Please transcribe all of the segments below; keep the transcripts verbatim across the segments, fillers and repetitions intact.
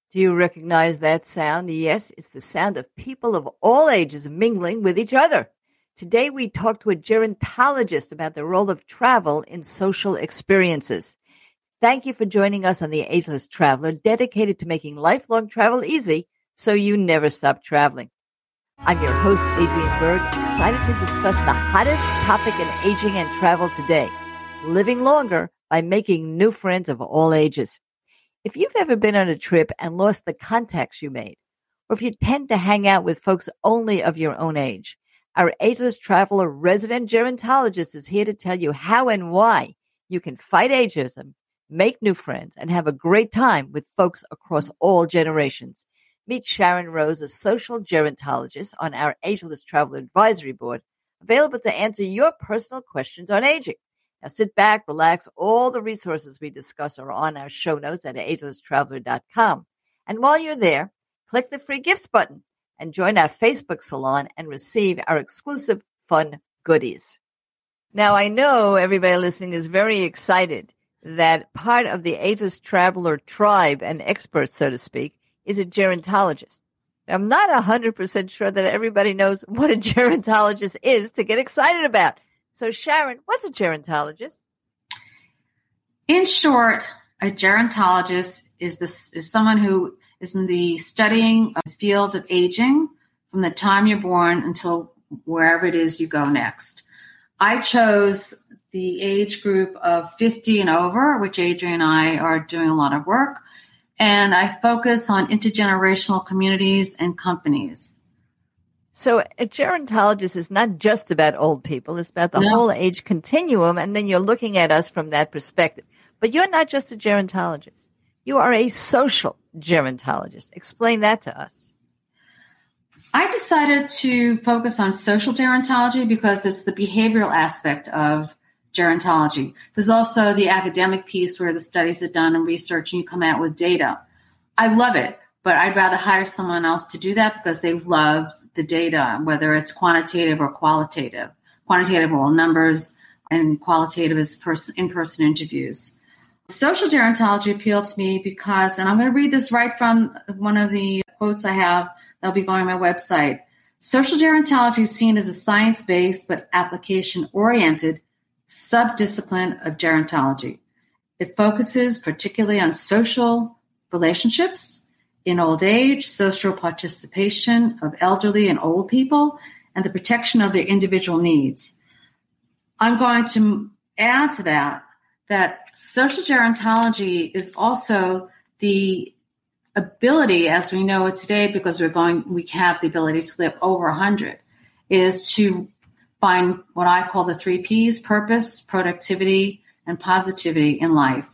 Do you recognize that sound? Yes, it's the sound of people of all ages mingling with each other. Today, we talk to a gerontologist about the role of travel in social experiences. Thank you for joining us on The Ageless Traveler, dedicated to making lifelong travel easy so you never stop traveling. I'm your host, Adrienne Berg, excited to discuss the hottest topic in aging and travel today, living longer by making new friends of all ages. If you've ever been on a trip and lost the contacts you made, or if you tend to hang out with folks only of your own age, our Ageless Traveler resident gerontologist is here to tell you how and why you can fight ageism, make new friends, and have a great time with folks across all generations. Meet Sharon Rose, a social gerontologist on our Ageless Traveler Advisory Board, available to answer your personal questions on aging. Now sit back, relax. All the resources we discuss are on our show notes at ageless traveler dot com. And while you're there, click the free gifts button and join our Facebook salon and receive our exclusive fun goodies. Now, I know everybody listening is very excited that part of the Ageless Traveler tribe and experts, so to speak, is a gerontologist. I'm not one hundred percent sure that everybody knows what a gerontologist is to get excited about. So, Sharon, what's a gerontologist? In short, a gerontologist is this is someone who is in the studying of the field of aging from the time you're born until wherever it is you go next. I chose the age group of fifty and over, which Adrienne and I are doing a lot of work, and I focus on intergenerational communities and companies. So a gerontologist is not just about old people. It's about the no. whole age continuum, and then you're looking at us from that perspective. But you're not just a gerontologist. You are a social gerontologist. Explain that to us. I decided to focus on social gerontology because it's the behavioral aspect of gerontology. There's also the academic piece where the studies are done and research and you come out with data. I love it, but I'd rather hire someone else to do that because they love the data, whether it's quantitative or qualitative. Quantitative are all numbers, and qualitative is person, in-person interviews. Social gerontology appealed to me because, and I'm going to read this right from one of the quotes I have that'll be going on my website. Social gerontology is seen as a science-based but application-oriented subdiscipline of gerontology. It focuses particularly on social relationships in old age, social participation of elderly and old people, and the protection of their individual needs. I'm going to add to that that social gerontology is also the ability, as we know it today, because we're going, we have the ability to live over one hundred, is to find what I call the three Ps: purpose, productivity, and positivity in life.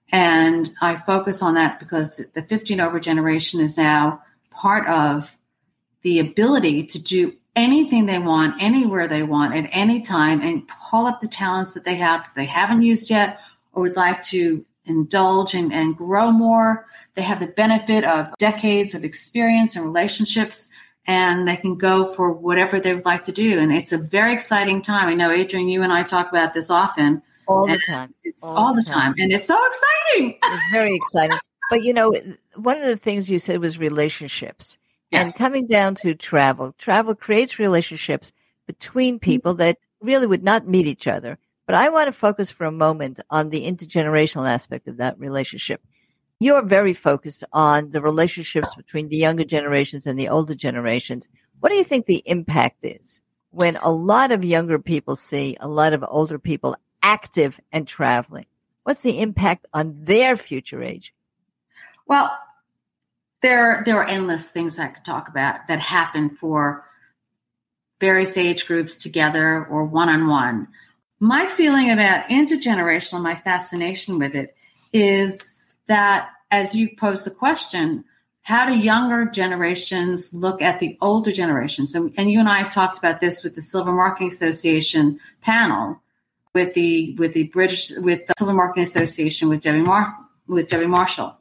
And I focus on that because the fifty and over generation is now part of the ability to do anything they want, anywhere they want, at any time, and pull up the talents that they have that they haven't used yet or would like to indulge in and grow more. They have the benefit of decades of experience and relationships, and they can go for whatever they would like to do. And it's a very exciting time. I know, Adrienne, you and I talk about this often. All the time. It's all, all the time. time. And it's so exciting. It's very exciting. But, you know, one of the things you said was relationships. Yes. And coming down to travel, travel creates relationships between people that really would not meet each other. But I want to focus for a moment on the intergenerational aspect of that relationship. You're very focused on the relationships between the younger generations and the older generations. What do you think the impact is when a lot of younger people see a lot of older people active and traveling? What's the impact on their future age? Well, there, there are endless things I could talk about that happen for various age groups together or one-on-one. My feeling about intergenerational, my fascination with it, is that as you pose the question, how do younger generations look at the older generations? And, and you and I have talked about this with the Silver Marketing Association panel, with the with the British with the Silver Marketing Association with Debbie Mar with Debbie Marshall.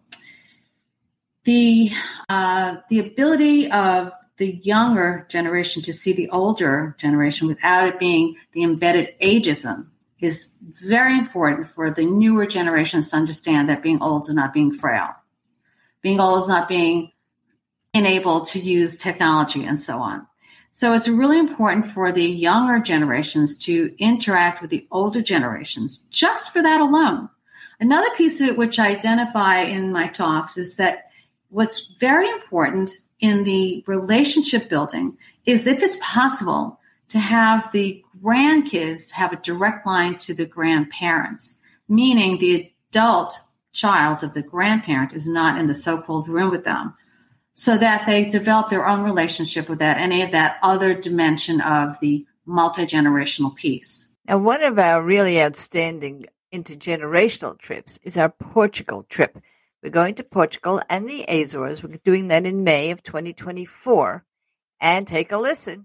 The uh, the ability of the younger generation to see the older generation without it being the embedded ageism is very important for the newer generations to understand that being old is not being frail. being old is not being unable to use technology and so on. So it's really important for the younger generations to interact with the older generations just for that alone. Another piece of it which I identify in my talks is that what's very important in the relationship building is if it's possible to have the grandkids have a direct line to the grandparents, meaning the adult child of the grandparent is not in the so-called room with them, so that they develop their own relationship with that, any of that other dimension of the multi-generational piece. Now, one of our really outstanding intergenerational trips is our Portugal trip. We're going to Portugal and the Azores. We're doing that in May of twenty twenty-four. And take a listen.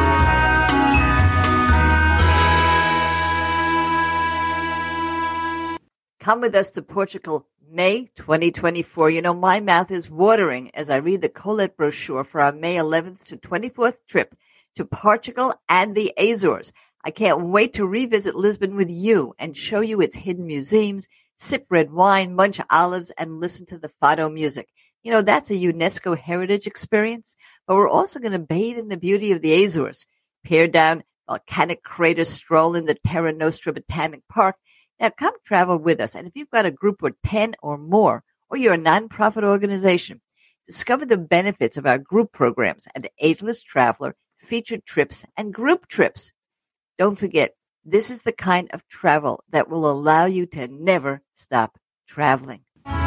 Come with us to Portugal, May twenty twenty-four. You know, my mouth is watering as I read the Colette brochure for our May eleventh to twenty-fourth trip to Portugal and the Azores. I can't wait to revisit Lisbon with you and show you its hidden museums, sip red wine, munch olives, and listen to the fado music. You know, that's a UNESCO heritage experience, but we're also going to bathe in the beauty of the Azores, peer down volcanic craters, stroll in the Terra Nostra Botanic Park. Now, come travel with us, and if you've got a group of ten or more, or you're a nonprofit organization, discover the benefits of our group programs at Ageless Traveler, featured trips, and group trips. Don't forget, this is the kind of travel that will allow you to never stop traveling.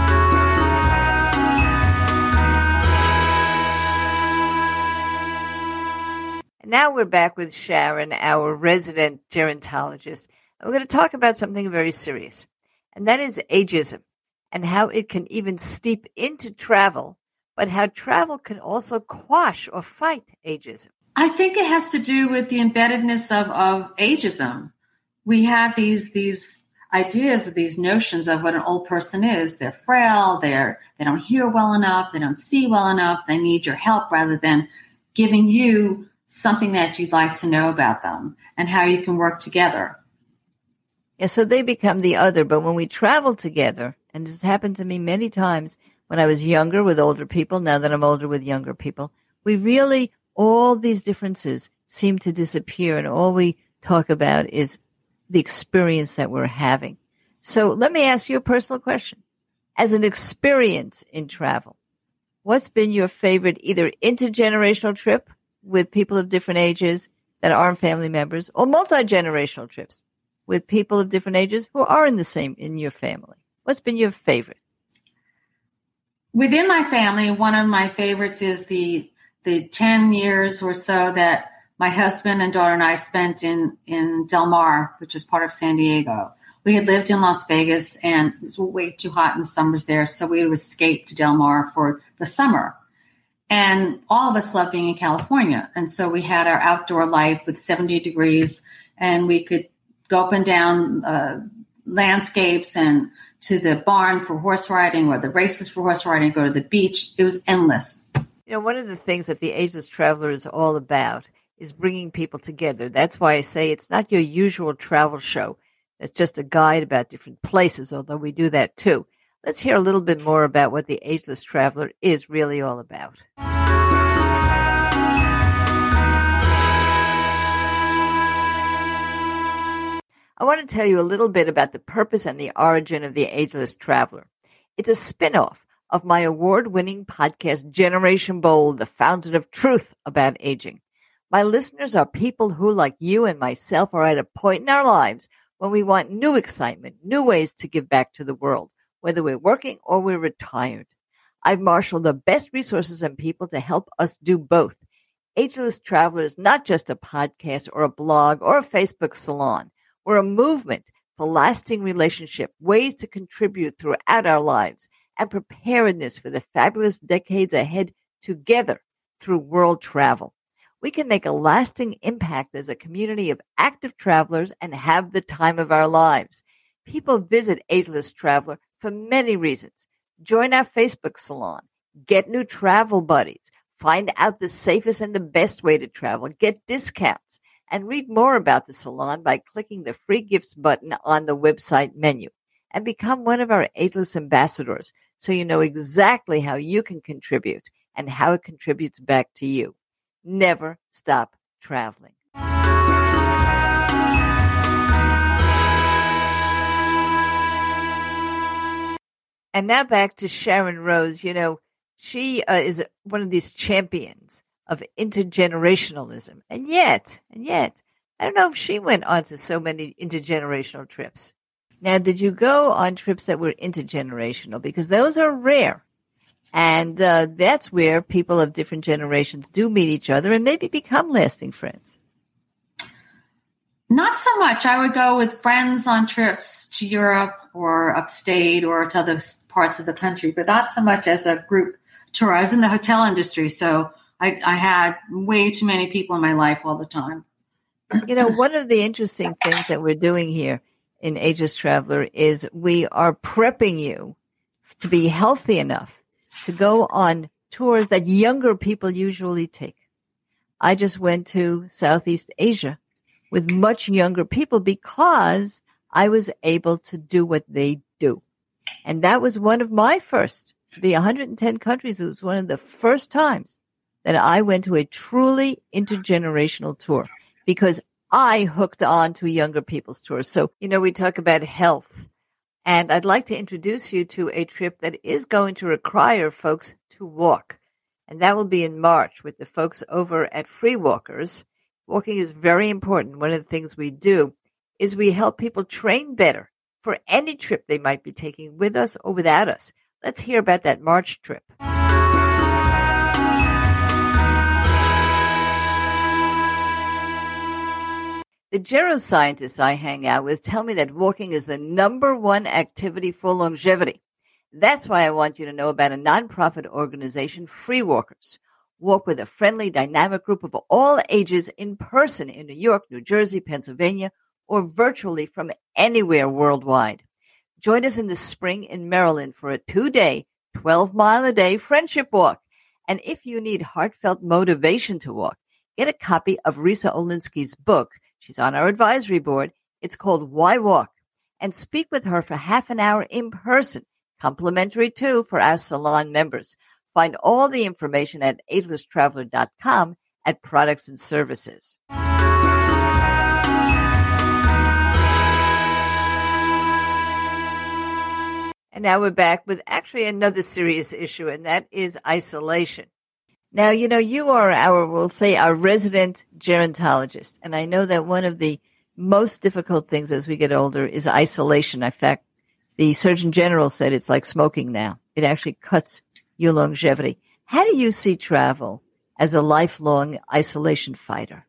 And now we're back with Sharon, our resident gerontologist. And we're going to talk about something very serious, and that is ageism and how it can even steep into travel, but how travel can also quash or fight ageism. I think it has to do with the embeddedness of, of ageism. We have these these ideas, these notions of what an old person is. They're frail, they're they don't hear well enough, they don't see well enough, they need your help, rather than giving you something that you'd like to know about them and how you can work together. Yeah, so they become the other. But when we travel together, and this happened to me many times when I was younger with older people, now that I'm older with younger people, we really, all these differences seem to disappear, and all we talk about is the experience that we're having. So let me ask you a personal question. As an experience in travel, what's been your favorite either intergenerational trip with people of different ages that aren't family members, or multi-generational trips with people of different ages who are in the same, in your family? What's been your favorite? Within my family, one of my favorites is the the ten years or so that my husband and daughter and I spent in, in Del Mar, which is part of San Diego. We had lived in Las Vegas, and it was way too hot in the summers there, so we would escape to Del Mar for the summer. And all of us loved being in California. And so we had our outdoor life with seventy degrees, and we could go up and down uh, landscapes and to the barn for horse riding, or the races for horse riding, go to the beach. It was endless. You know, one of the things that the Ageless Traveler is all about is bringing people together. That's why I say it's not your usual travel show. It's just a guide about different places, although we do that too. Let's hear a little bit more about what the Ageless Traveler is really all about. I want to tell you a little bit about the purpose and the origin of the Ageless Traveler. It's a spin-off of my award-winning podcast, Generation Bold, the fountain of truth about aging. My listeners are people who, like you and myself, are at a point in our lives when we want new excitement, new ways to give back to the world, whether we're working or we're retired. I've marshaled the best resources and people to help us do both. Ageless Traveler is not just a podcast or a blog or a Facebook salon. We're a movement for lasting relationship, ways to contribute throughout our lives, and preparedness for the fabulous decades ahead together through world travel. We can make a lasting impact as a community of active travelers and have the time of our lives. People visit Ageless Traveler for many reasons. Join our Facebook salon, get new travel buddies, find out the safest and the best way to travel, get discounts, and read more about the salon by clicking the free gifts button on the website menu. and become one of our Ageless ambassadors so you know exactly how you can contribute and how it contributes back to you. Never stop traveling. And now back to Sharon Rose. You know, she uh, is one of these champions of intergenerationalism. And yet, and yet, I don't know if she went on to so many intergenerational trips. Now, did you go on trips that were intergenerational? Because those are rare. And uh, that's where people of different generations do meet each other and maybe become lasting friends. Not so much. I would go with friends on trips to Europe or upstate or to other parts of the country, but not so much as a group tour. I was in the hotel industry, so I, I had way too many people in my life all the time. You know, one of the interesting things that we're doing here in Ageless Traveler is we are prepping you to be healthy enough to go on tours that younger people usually take. I just went to Southeast Asia with much younger people because I was able to do what they do. And that was one of my first, to be one hundred ten countries. It was one of the first times that I went to a truly intergenerational tour because I hooked on to younger people's tours. So, you know, we talk about health, and I'd like to introduce you to a trip that is going to require folks to walk. And that will be in March with the folks over at Free Walkers. Walking is very important. One of the things we do is we help people train better for any trip they might be taking with us or without us. Let's hear about that March trip. The geroscientists I hang out with tell me that walking is the number one activity for longevity. That's why I want you to know about a nonprofit organization, Free Walkers. Walk with a friendly, dynamic group of all ages in person in New York, New Jersey, Pennsylvania, or virtually from anywhere worldwide. Join us in the spring in Maryland for a two-day, twelve-mile-a-day friendship walk. And if you need heartfelt motivation to walk, get a copy of Risa Olinsky's book. She's on our advisory board. It's called Why Walk? And speak with her for half an hour in person, complimentary too for our salon members. Find all the information at ageless traveler dot com at Products and Services. And now we're back with actually another serious issue, and that is isolation. Now, you know, you are our, we'll say, our resident gerontologist. And I know that one of the most difficult things as we get older is isolation. In fact, the Surgeon General said it's like smoking now. It actually cuts your longevity. How do you see travel as a lifelong isolation fighter?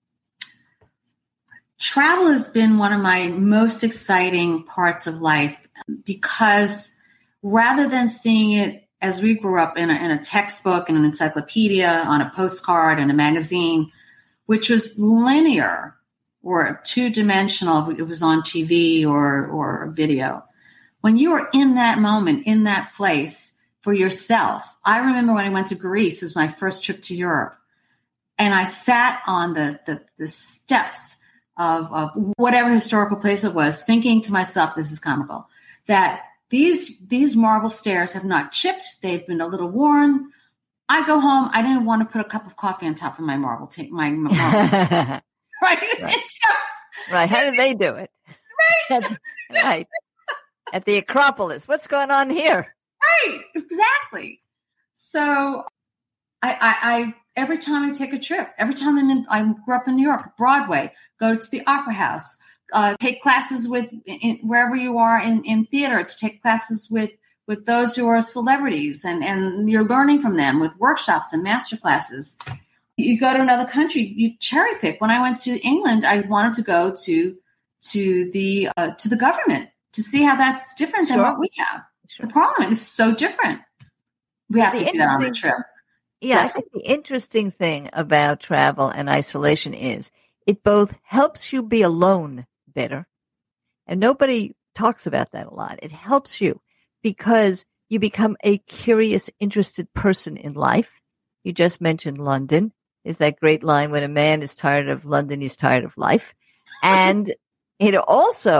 Travel has been one of my most exciting parts of life because rather than seeing it as we grew up in a, in a textbook and an encyclopedia, on a postcard and a magazine, which was linear or two-dimensional if it was on T V or, or video. When you were in that moment, in that place for yourself, I remember when I went to Greece, it was my first trip to Europe, and I sat on the, the, the steps of, of whatever historical place it was, thinking to myself, this is comical, that These these marble stairs have not chipped. They've been a little worn. I go home. I didn't want to put a cup of coffee on top of my marble. Take my marble. right. Right. Right. How do they do it? Right. Right. At the Acropolis. What's going on here? Right. Exactly. So, I, I, I every time I take a trip, every time I'm in, I grew up in New York, Broadway, go to the Opera House. Uh, take classes with in, wherever you are in, in theater, to take classes with, with those who are celebrities, and, and you're learning from them with workshops and master classes. You go to another country, you cherry pick. When I went to England, I wanted to go to to the uh, to the government to see how that's different Sure. than what we have. Sure. The Parliament is so different. We have The to do that on the interesting- trip. Yeah, I think the interesting thing about travel and isolation is it both helps you be alone better, and nobody talks about that a lot. It helps you because you become a curious, interested person in life. You just mentioned London. Is that great line, when a man is tired of London, he's tired of life. And it also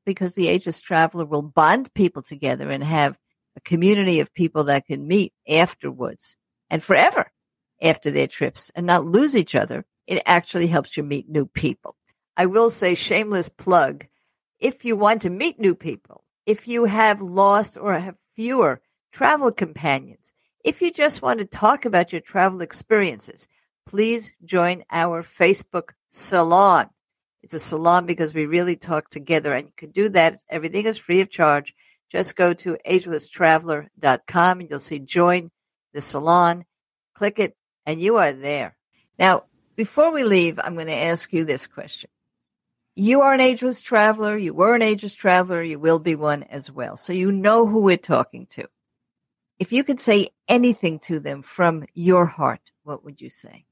because the Ageless Traveler will bond people together and have a community of people that can meet afterwards and forever after their trips and not lose each other. It actually helps you meet new people. I will say, shameless plug, if you want to meet new people, if you have lost or have fewer travel companions, if you just want to talk about your travel experiences, please join our Facebook salon. It's a salon because we really talk together, and you can do that. Everything is free of charge. Just go to ageless traveler dot com and you'll see join the salon. Click it and you are there. Now, before we leave, I'm going to ask you this question. You are an ageless traveler. You were an ageless traveler. You will be one as well. So you know who we're talking to. If you could say anything to them from your heart, what would you say?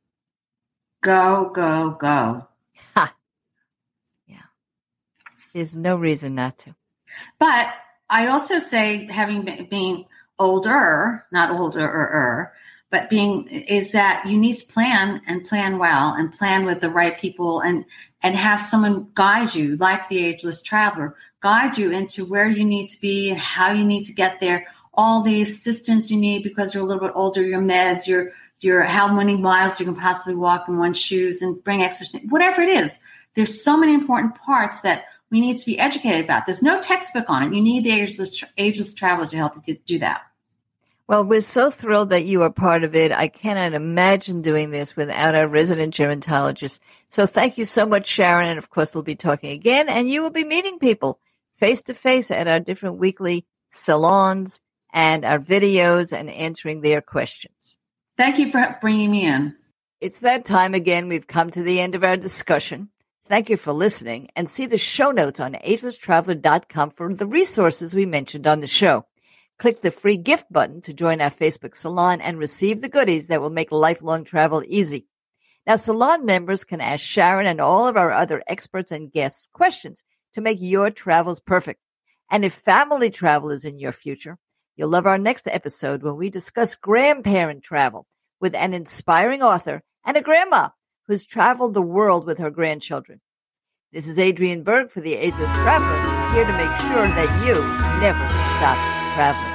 Go, go, go. Ha. Yeah. There's no reason not to. But I also say, having been being older, not older, but being is that you need to plan and plan well and plan with the right people and, and have someone guide you, like the Ageless Traveler, guide you into where you need to be and how you need to get there, all the assistance you need because you're a little bit older, your meds, your, your how many miles you can possibly walk in one shoes and bring extra, whatever it is. There's so many important parts that we need to be educated about. There's no textbook on it. You need the Ageless, ageless Traveler to help you do that. Well, we're so thrilled that you are part of it. I cannot imagine doing this without our resident gerontologist. So thank you so much, Sharon. And of course, we'll be talking again, and you will be meeting people face to face at our different weekly salons and our videos and answering their questions. Thank you for bringing me in. It's that time again. We've come to the end of our discussion. Thank you for listening, and see the show notes on ageless traveler dot com for the resources we mentioned on the show. Click the free gift button to join our Facebook salon and receive the goodies that will make lifelong travel easy. Now, salon members can ask Sharon and all of our other experts and guests questions to make your travels perfect. And if family travel is in your future, you'll love our next episode when we discuss grandparent travel with an inspiring author and a grandma who's traveled the world with her grandchildren. This is Adrienne Berg for the Ageless Traveler, here to make sure that you never stop traveling.